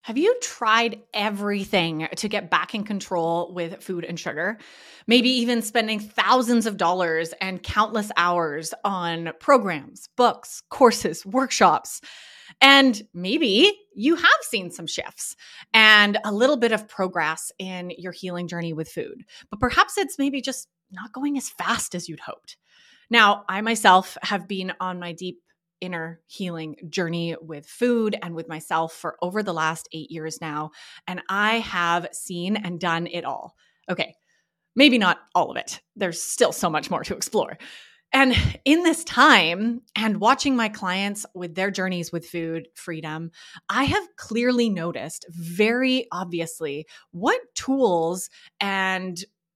Have you tried everything to get back in control with food and sugar? Maybe even spending thousands of dollars and countless hours on programs, books, courses, workshops. And maybe you have seen some shifts and a little bit of progress in your healing journey with food, but perhaps it's maybe just not going as fast as you'd hoped. Now, I myself have been on my deep inner healing journey with food and with myself for over the last 8 years now, and I have seen and done it all. Okay, maybe not all of it. There's still so much more to explore. And in this time and watching my clients with their journeys with food freedom, I have clearly noticed very obviously what tools and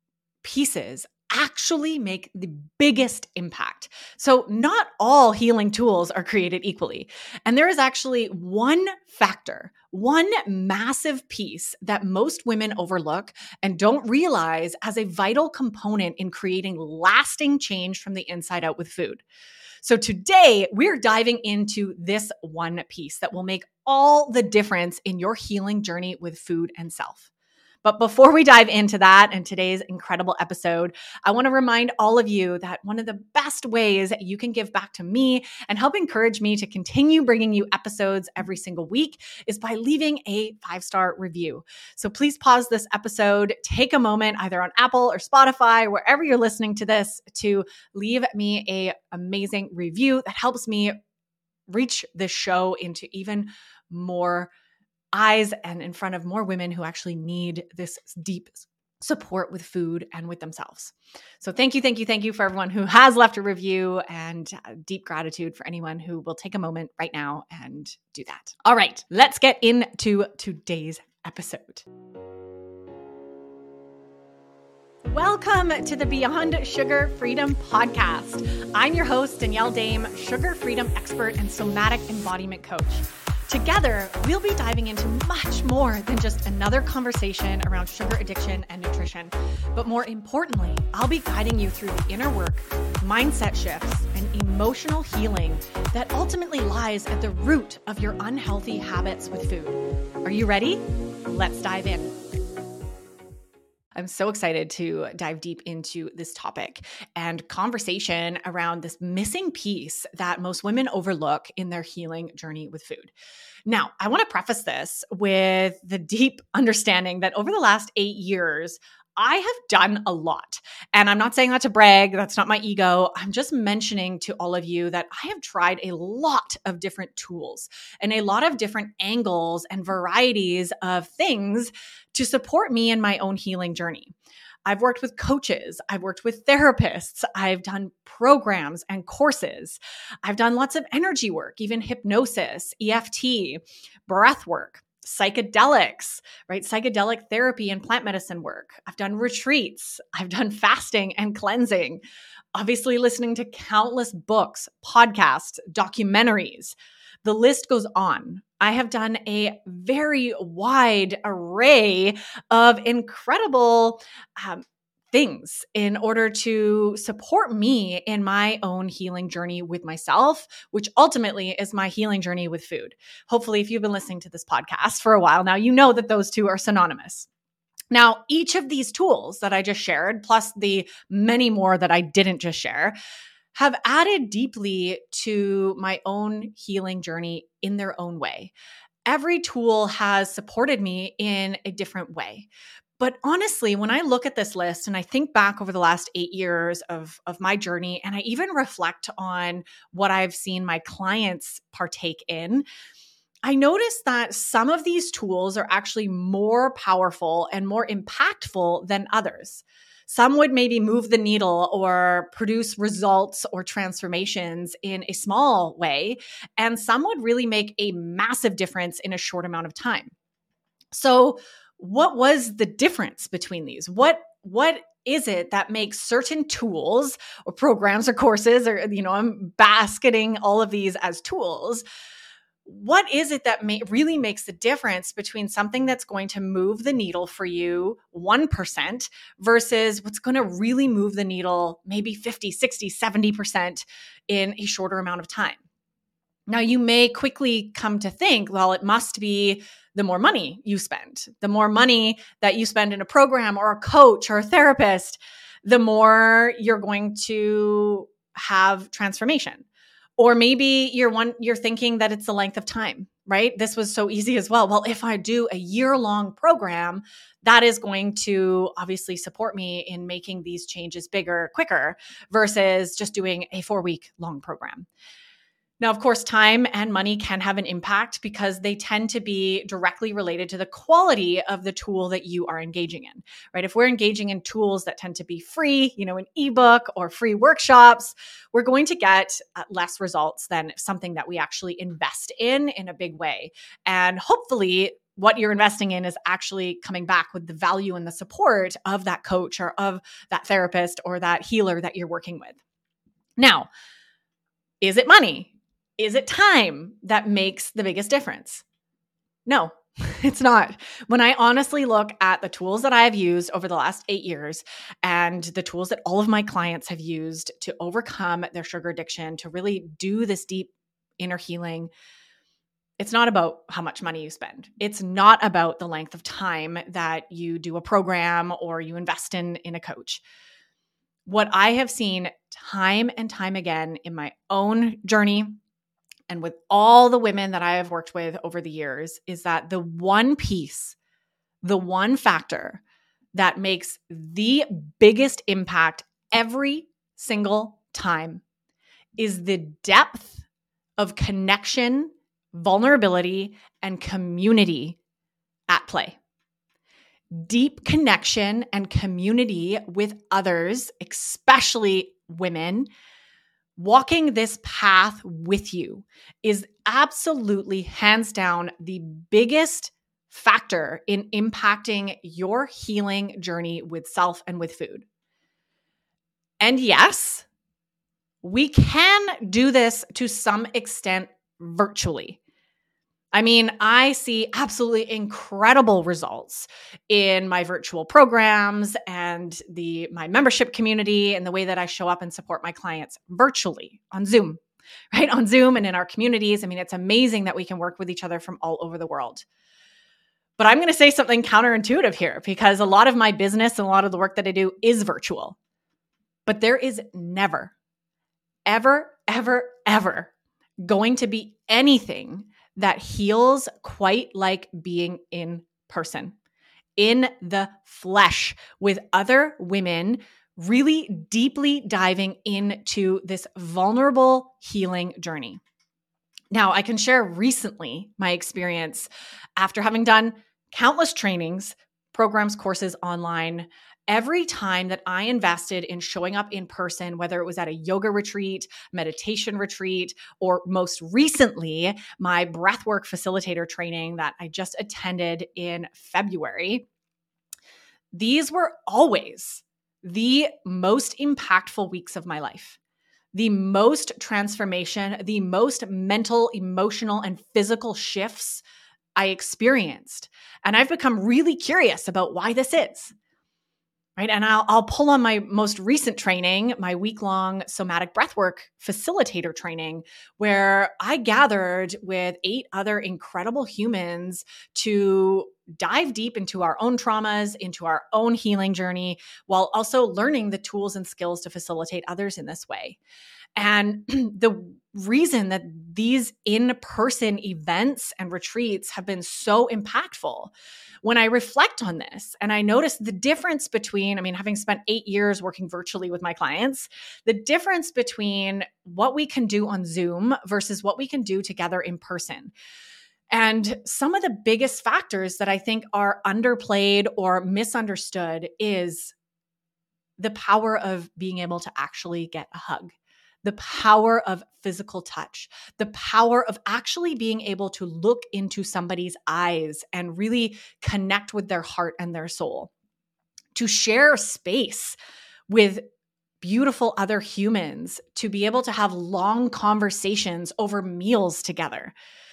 pieces actually make the biggest impact. So not all healing tools are created equally. And there is actually one factor, one massive piece that most women overlook and don't realize as a vital component in creating lasting change from the inside out with food. So today we're diving into this one piece that will make all the difference in your healing journey with food and self. But before we dive into that and today's incredible episode, I want to remind all of you that one of the best ways you can give back to me and help encourage me to continue bringing you episodes every single week is by leaving a 5-star review. So please pause this episode, take a moment either on Apple or Spotify, wherever you're listening to this, to leave me an amazing review that helps me reach this show into even more eyes and in front of more women who actually need this deep support with food and with themselves. So thank you for everyone who has left a review, and deep gratitude for anyone who will take a moment right now and do that. All right, let's get into today's episode. Welcome to the Beyond Sugar Freedom podcast. I'm your host, Danielle Dame, sugar freedom expert and somatic embodiment coach. Together, we'll be diving into much more than just another conversation around sugar addiction and nutrition. But more importantly, I'll be guiding you through the inner work, mindset shifts, and emotional healing that ultimately lies at the root of your unhealthy habits with food. Are you ready? Let's dive in. I'm so excited to dive deep into this topic and conversation around this missing piece that most women overlook in their healing journey with food. Now, I want to preface this with the deep understanding that over the last 8 years, I have done a lot. And I'm not saying that to brag. That's not my ego. I'm just mentioning to all of you that I have tried a lot of different tools and a lot of different angles and varieties of things to support me in my own healing journey. I've worked with coaches. I've worked with therapists. I've done programs and courses. I've done lots of energy work, even hypnosis, EFT, breath work, psychedelics, right? Psychedelic therapy and plant medicine work. I've done retreats. I've done fasting and cleansing. Obviously, listening to countless books, podcasts, documentaries. The list goes on. I have done a very wide array of incredible things in order to support me in my own healing journey with myself, which ultimately is my healing journey with food. Hopefully, if you've been listening to this podcast for a while now, you know that those two are synonymous. Now, each of these tools that I just shared, plus the many more that I didn't just share, have added deeply to my own healing journey in their own way. Every tool has supported me in a different way. But honestly, when I look at this list and I think back over the last 8 years of my journey, and I even reflect on what I've seen my clients partake in, I noticed that some of these tools are actually more powerful and more impactful than others. Some would maybe move the needle or produce results or transformations in a small way, and some would really make a massive difference in a short amount of time. So, what was the difference between these? What is it that makes certain tools or programs or courses, or I'm basketing all of these as tools? What is it that really makes the difference between something that's going to move the needle for you 1% versus what's going to really move the needle maybe 50, 60, 70% in a shorter amount of time? Now, you may quickly come to think, well, it must be the more money you spend, the more money that you spend in a program or a coach or a therapist, the more you're going to have transformation. Or maybe you're thinking that it's the length of time, right? This was so easy as well. Well, if I do a year-long program, that is going to obviously support me in making these changes bigger, quicker, versus just doing a 4-week long program. Now, of course, time and money can have an impact because they tend to be directly related to the quality of the tool that you are engaging in, right? If we're engaging in tools that tend to be free, an ebook or free workshops, we're going to get less results than something that we actually invest in a big way. And hopefully, what you're investing in is actually coming back with the value and the support of that coach or of that therapist or that healer that you're working with. Now, is it money? Is it time that makes the biggest difference? No, it's not. When I honestly look at the tools that I have used over the last 8 years and the tools that all of my clients have used to overcome their sugar addiction, to really do this deep inner healing, it's not about how much money you spend. It's not about the length of time that you do a program or you invest in a coach. What I have seen time and time again in my own journey and with all the women that I have worked with over the years is that the one piece, the one factor that makes the biggest impact every single time is the depth of connection, vulnerability, and community at play. Deep connection and community with others, especially women, walking this path with you is absolutely, hands down, the biggest factor in impacting your healing journey with self and with food. And yes, we can do this to some extent virtually. I mean, I see absolutely incredible results in my virtual programs and my membership community and the way that I show up and support my clients virtually on Zoom, right? On Zoom and in our communities. I mean, it's amazing that we can work with each other from all over the world. But I'm going to say something counterintuitive here because a lot of my business and a lot of the work that I do is virtual. But there is never, ever, ever, ever going to be anything that heals quite like being in person, in the flesh, with other women, really deeply diving into this vulnerable healing journey. Now, I can share recently my experience after having done countless trainings, programs, courses online. Every time that I invested in showing up in person, whether it was at a yoga retreat, meditation retreat, or most recently, my breathwork facilitator training that I just attended in February, these were always the most impactful weeks of my life. The most transformation, the most mental, emotional, and physical shifts I experienced. And I've become really curious about why this is. Right. And I'll pull on my most recent training, my week-long somatic breathwork facilitator training, where I gathered with 8 other incredible humans to dive deep into our own traumas, into our own healing journey, while also learning the tools and skills to facilitate others in this way. And the reason that these in-person events and retreats have been so impactful, when I reflect on this and I notice the difference between, having spent 8 years working virtually with my clients, the difference between what we can do on Zoom versus what we can do together in person. And some of the biggest factors that I think are underplayed or misunderstood is the power of being able to actually get a hug. The power of physical touch, the power of actually being able to look into somebody's eyes and really connect with their heart and their soul, to share space with beautiful other humans, to be able to have long conversations over meals together.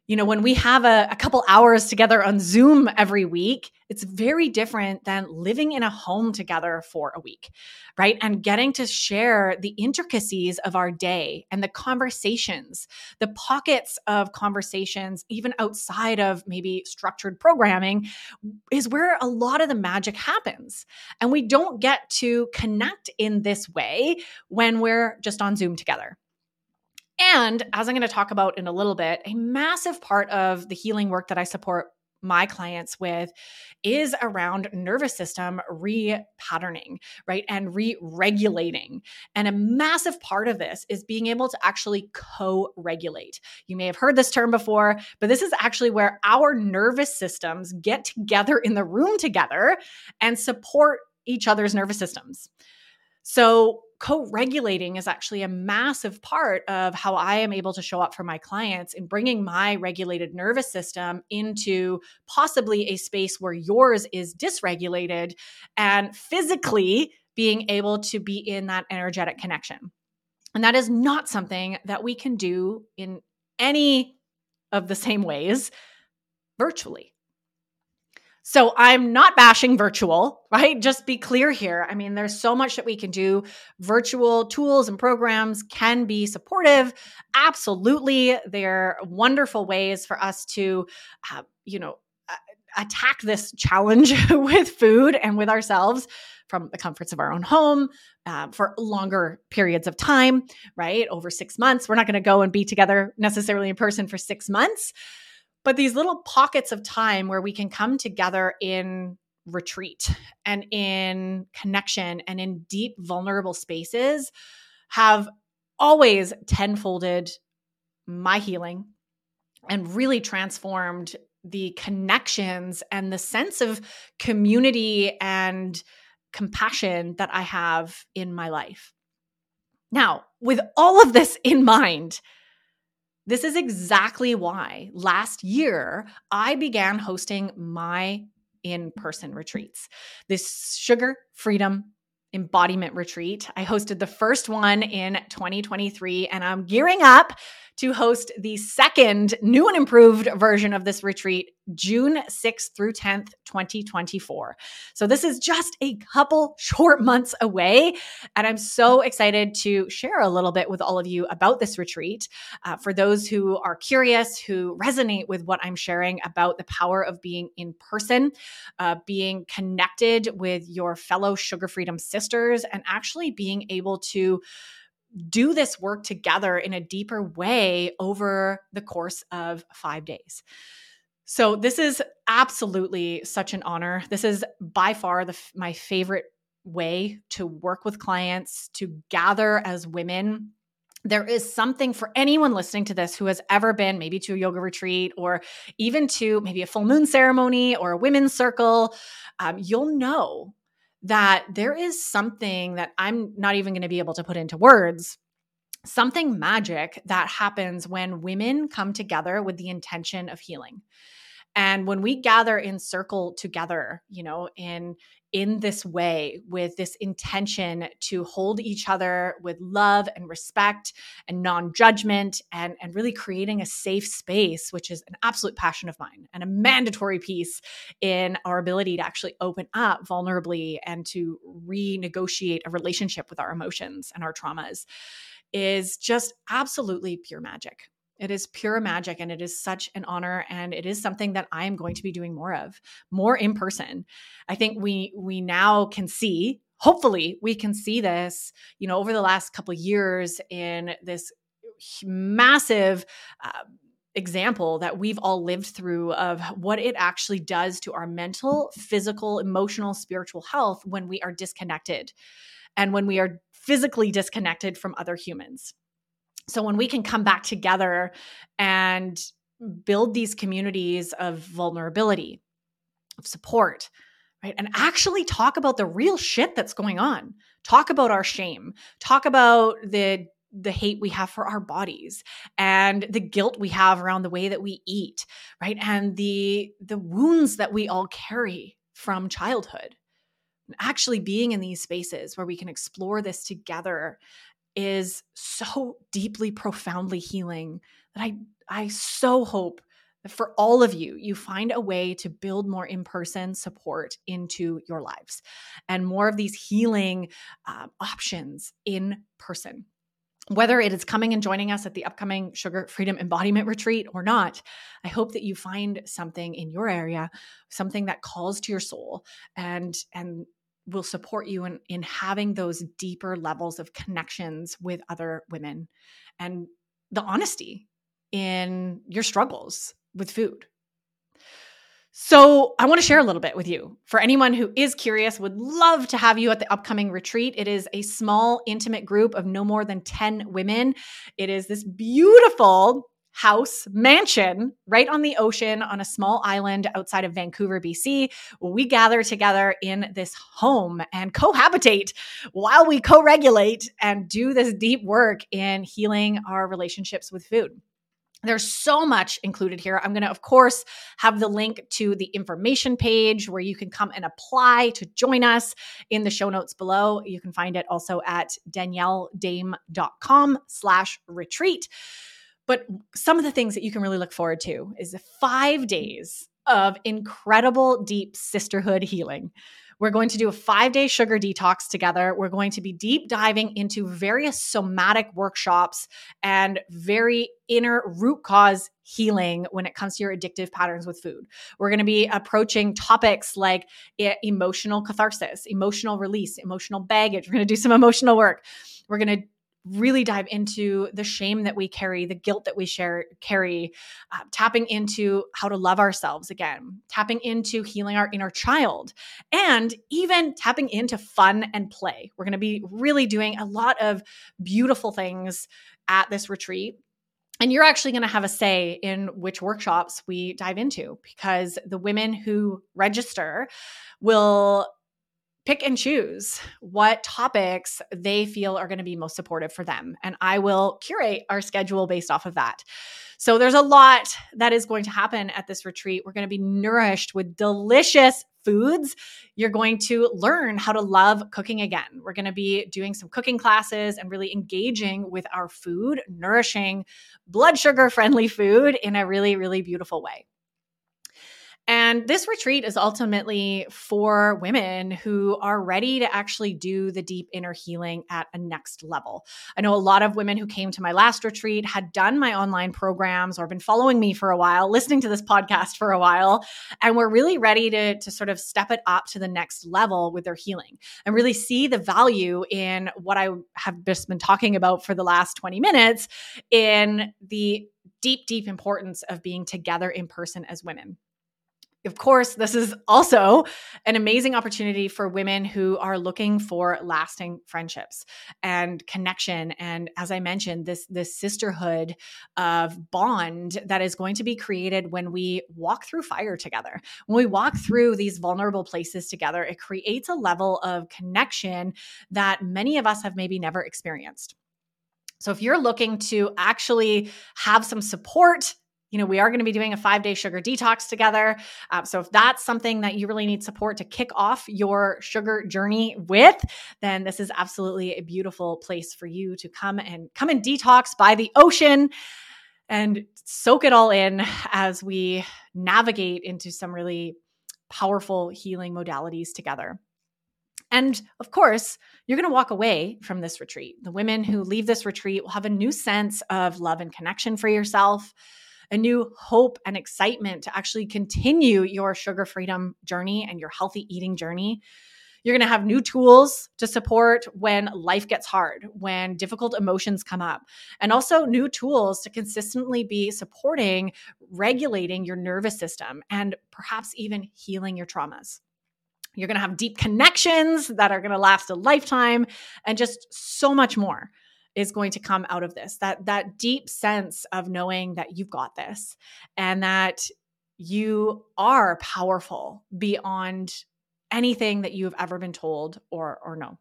When we have a couple hours together on Zoom every week, it's very different than living in a home together for a week, right? And getting to share the intricacies of our day and the conversations, the pockets of conversations, even outside of maybe structured programming, is where a lot of the magic happens. And we don't get to connect in this way when we're just on Zoom together. And as I'm going to talk about in a little bit, a massive part of the healing work that I support my clients with is around nervous system repatterning, right? And re-regulating. And a massive part of this is being able to actually co-regulate. You may have heard this term before, but this is actually where our nervous systems get together in the room together and support each other's nervous systems. So co-regulating is actually a massive part of how I am able to show up for my clients in bringing my regulated nervous system into possibly a space where yours is dysregulated and physically being able to be in that energetic connection. And that is not something that we can do in any of the same ways virtually. So I'm not bashing virtual, right? Just be clear here. I mean, there's so much that we can do. Virtual tools and programs can be supportive. Absolutely. They're wonderful ways for us to, attack this challenge with food and with ourselves from the comforts of our own home for longer periods of time, right? Over 6 months. We're not going to go and be together necessarily in person for 6 months. But these little pockets of time where we can come together in retreat and in connection and in deep, vulnerable spaces have always tenfolded my healing and really transformed the connections and the sense of community and compassion that I have in my life. Now, with all of this in mind, this is exactly why last year I began hosting my in-person retreats. This Sugar Freedom Embodiment Retreat. I hosted the first one in 2023, and I'm gearing up to host the second new and improved version of this retreat, June 6th through 10th, 2024. So this is just a couple short months away, and I'm so excited to share a little bit with all of you about this retreat. For those who are curious, who resonate with what I'm sharing about the power of being in person, being connected with your fellow Sugar Freedom sisters, and actually being able to do this work together in a deeper way over the course of 5 days. So this is absolutely such an honor. This is by far my favorite way to work with clients, to gather as women. There is something for anyone listening to this who has ever been maybe to a yoga retreat or even to maybe a full moon ceremony or a women's circle. You'll know that there is something that I'm not even going to be able to put into words, something magic that happens when women come together with the intention of healing. And when we gather in circle together, in this way, with this intention to hold each other with love and respect and non-judgment and really creating a safe space, which is an absolute passion of mine and a mandatory piece in our ability to actually open up vulnerably and to renegotiate a relationship with our emotions and our traumas, is just absolutely pure magic. It is pure magic, and it is such an honor, and it is something that I am going to be doing more in person. I think we now can see, hopefully we can see this, over the last couple of years in this massive example that we've all lived through of what it actually does to our mental, physical, emotional, spiritual health when we are disconnected and when we are physically disconnected from other humans. So when we can come back together and build these communities of vulnerability, of support, right? And actually talk about the real shit that's going on. Talk about our shame. Talk about the hate we have for our bodies and the guilt we have around the way that we eat, right? And the wounds that we all carry from childhood. And actually being in these spaces where we can explore this together is so deeply, profoundly healing that I so hope for all of you, you find a way to build more in-person support into your lives and more of these healing options in person. Whether it is coming and joining us at the upcoming Sugar Freedom Embodiment Retreat or not, I hope that you find something in your area, something that calls to your soul and will support you in having those deeper levels of connections with other women and the honesty in your struggles with food. So I want to share a little bit with you. For anyone who is curious, would love to have you at the upcoming retreat. It is a small, intimate group of no more than 10 women. It is this beautiful house mansion right on the ocean on a small island outside of Vancouver, BC. We gather together in this home and cohabitate while we co-regulate and do this deep work in healing our relationships with food. There's so much included here. I'm going to, of course, have the link to the information page where you can come and apply to join us in the show notes below. You can find it also at danielledame.com/retreat. But some of the things that you can really look forward to is the 5 days of incredible deep sisterhood healing. We're going to do a 5-day sugar detox together. We're going to be deep diving into various somatic workshops and very inner root cause healing when it comes to your addictive patterns with food. We're going to be approaching topics like emotional catharsis, emotional release, emotional baggage. We're going to do some emotional work. We're going to really dive into the shame that we carry, the guilt that we carry, tapping into how to love ourselves again, tapping into healing our inner child, and even tapping into fun and play. We're going to be really doing a lot of beautiful things at this retreat. And you're actually going to have a say in which workshops we dive into, because the women who register will pick and choose what topics they feel are going to be most supportive for them. And I will curate our schedule based off of that. So there's a lot that is going to happen at this retreat. We're going to be nourished with delicious foods. You're going to learn how to love cooking again. We're going to be doing some cooking classes and really engaging with our food, nourishing, blood sugar friendly food in a really, really beautiful way. And this retreat is ultimately for women who are ready to actually do the deep inner healing at a next level. I know a lot of women who came to my last retreat had done my online programs or been following me for a while, listening to this podcast for a while, and were really ready to sort of step it up to the next level with their healing and really see the value in what I have just been talking about for the last 20 minutes in the deep, deep importance of being together in person as women. Of course, this is also an amazing opportunity for women who are looking for lasting friendships and connection. And as I mentioned, this sisterhood of bond that is going to be created when we walk through fire together. When we walk through these vulnerable places together, it creates a level of connection that many of us have maybe never experienced. So if you're looking to actually have some support, we are going to be doing a 5-day sugar detox together. So if that's something that you really need support to kick off your sugar journey with, then this is absolutely a beautiful place for you to come and detox by the ocean and soak it all in as we navigate into some really powerful healing modalities together. And of course, you're going to walk away from this retreat. The women who leave this retreat will have a new sense of love and connection for yourself, a new hope and excitement to actually continue your sugar freedom journey and your healthy eating journey. You're going to have new tools to support when life gets hard, when difficult emotions come up, and also new tools to consistently be supporting, regulating your nervous system, and perhaps even healing your traumas. You're going to have deep connections that are going to last a lifetime, and just so much more is going to come out of this. That deep sense of knowing that you've got this and that you are powerful beyond anything that you've ever been told or know.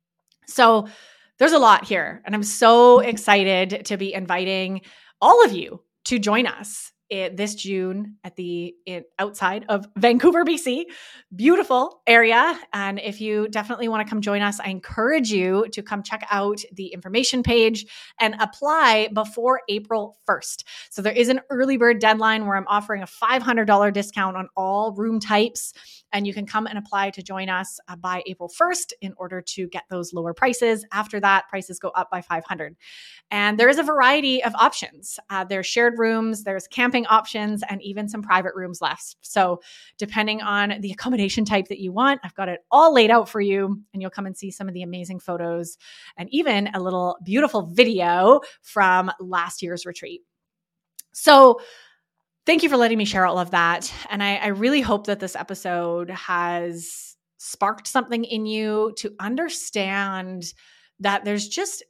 So there's a lot here, and I'm so excited to be inviting all of you to join us this June outside of Vancouver, BC. Beautiful area. And if you definitely want to come join us, I encourage you to come check out the information page and apply before April 1st. So there is an early bird deadline where I'm offering a $500 discount on all room types. And you can come and apply to join us by April 1st in order to get those lower prices. After that, prices go up by $500. And there is a variety of options. There's shared rooms, there's camping options, and even some private rooms left. So depending on the accommodation type that you want, I've got it all laid out for you, and you'll come and see some of the amazing photos and even a little beautiful video from last year's retreat. So thank you for letting me share all of that. And I really hope that this episode has sparked something in you to understand that there's just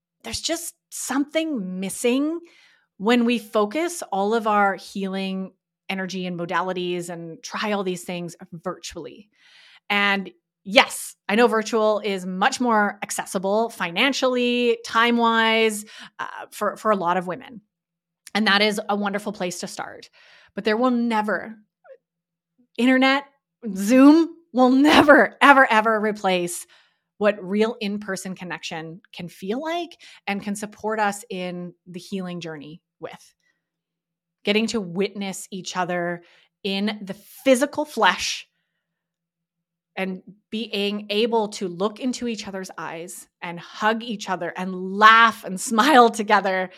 something missing when we focus all of our healing energy and modalities and try all these things virtually. And yes, I know virtual is much more accessible financially, time-wise, for a lot of women. And that is a wonderful place to start. But there will never, internet, Zoom will never, ever, ever replace what real in-person connection can feel like and can support us in the healing journey with. Getting to witness each other in the physical flesh and being able to look into each other's eyes and hug each other and laugh and smile together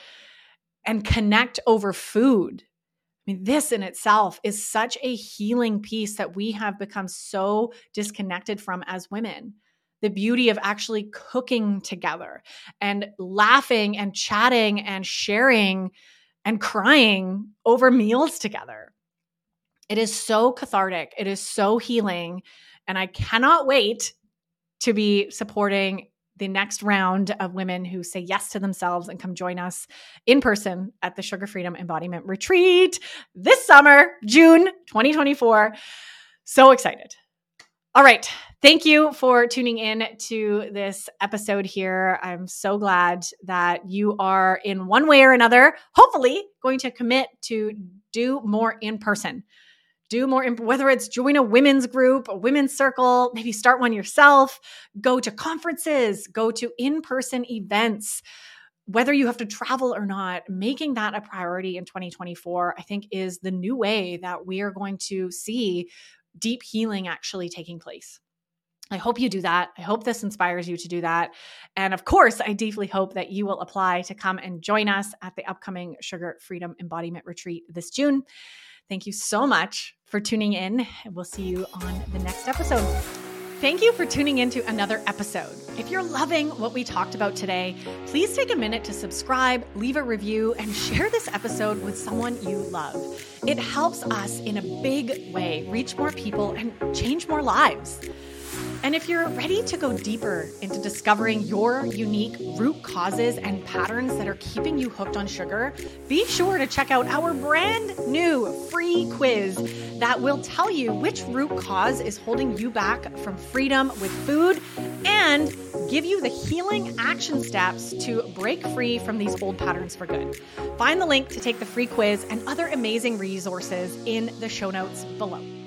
and connect over food. I mean, this in itself is such a healing piece that we have become so disconnected from as women. The beauty of actually cooking together and laughing and chatting and sharing and crying over meals together. It is so cathartic. It is so healing. And I cannot wait to be supporting the next round of women who say yes to themselves and come join us in person at the Sugar Freedom Embodiment Retreat this summer, June 2024. So excited. All right. Thank you for tuning in to this episode here. I'm so glad that you are in one way or another, hopefully going to commit to do more in person. Do more, whether it's join a women's group, a women's circle, maybe start one yourself, go to conferences, go to in-person events, whether you have to travel or not, making that a priority in 2024, I think is the new way that we are going to see deep healing actually taking place. I hope you do that. I hope this inspires you to do that. And of course, I deeply hope that you will apply to come and join us at the upcoming Sugar Freedom Embodiment Retreat this June. Thank you so much for tuning in, and we'll see you on the next episode. Thank you for tuning into another episode. If you're loving what we talked about today, please take a minute to subscribe, leave a review, and share this episode with someone you love. It helps us in a big way reach more people and change more lives. And if you're ready to go deeper into discovering your unique root causes and patterns that are keeping you hooked on sugar, be sure to check out our brand new free quiz that will tell you which root cause is holding you back from freedom with food and give you the healing action steps to break free from these old patterns for good. Find the link to take the free quiz and other amazing resources in the show notes below.